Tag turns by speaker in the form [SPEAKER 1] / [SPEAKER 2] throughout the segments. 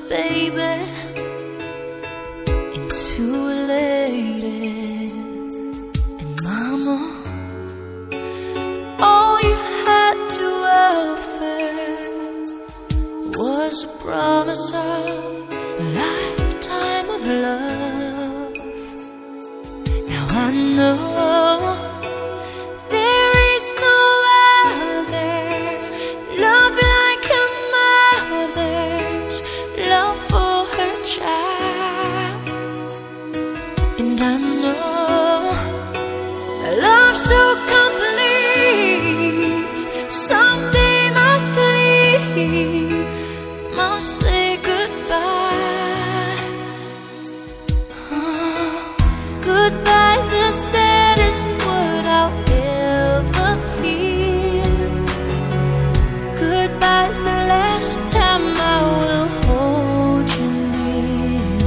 [SPEAKER 1] baby, into a lady. And mama, all you had to offer was a promise of a lifetime of love. Now I know there is no other love like a mother's love for her child. And I know a love so complete someday must leave, must say goodbye. Goodbye's the saddest word I'll ever hear. Goodbye's the last time I will hold you near.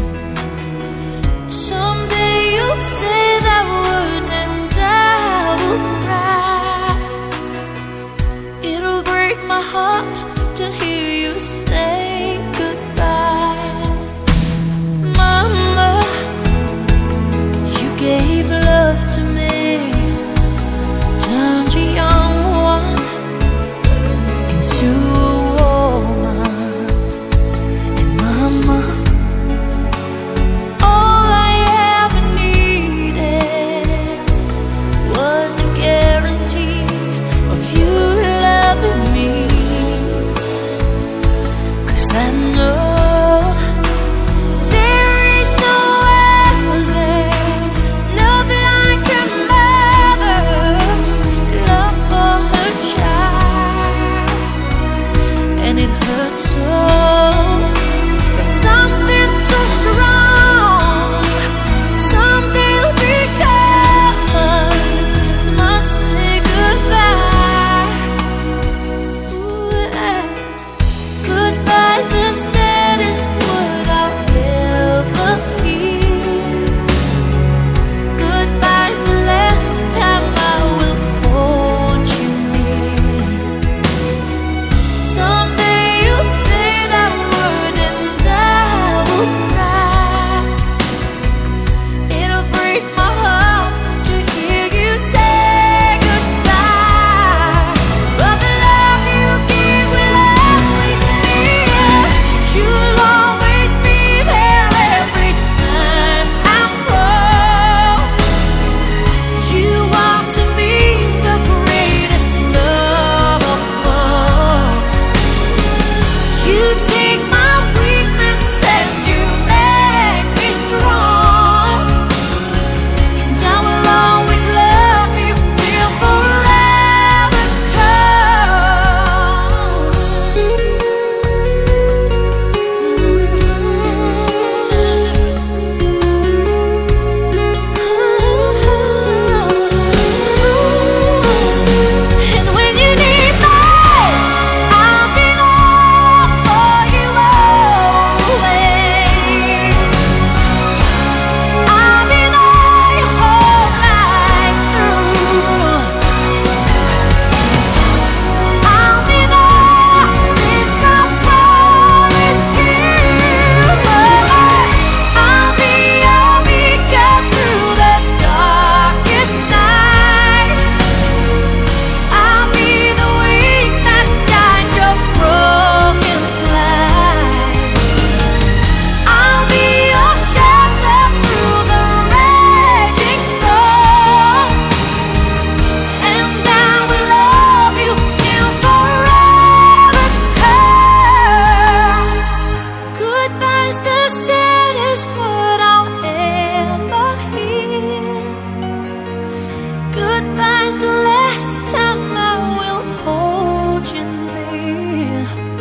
[SPEAKER 1] Someday you'll say that word and I will cry. It'll break my heart to hear you say goodbye. Mama, you gave love to me, turned a young one into a woman. And mama, all I ever needed was a guarantee of you loving me. 'Cause I know there is no other love like a mother's love for her child. And it hurts so, but something so strong someday will be covered, must say goodbye. Ooh, yeah. Goodbye's the saddest word I'll ever hear. Goodbye's the last time I will hold you near. Someday you'll say that word and I will cry. It'll break my heart to hear you say goodbye. But the love you give will always be here. You'll always be there every time I fall. You are to me the greatest love of all. You take my weakness and you make me strong. And I will always love you till forever And when you need me, I'll be there for you always. I'll be there your whole life through. I'll be there, this I promise you. I'll be your beacon through the darkest night. I'll be the wings that guide your broken flight. I'll be your shelter through the raging storm. And I will love you till forever comes. Goodbye's the saddest word I'll ever hear. Goodbye's the last time I will hold you near.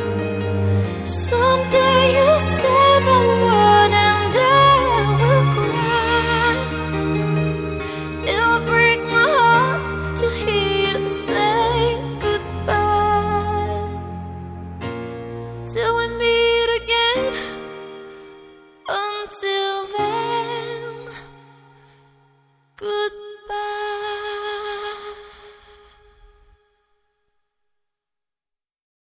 [SPEAKER 1] Someday you'll say the word and I will cry. It'll break my heart to hear you say goodbye. Till we meet again, until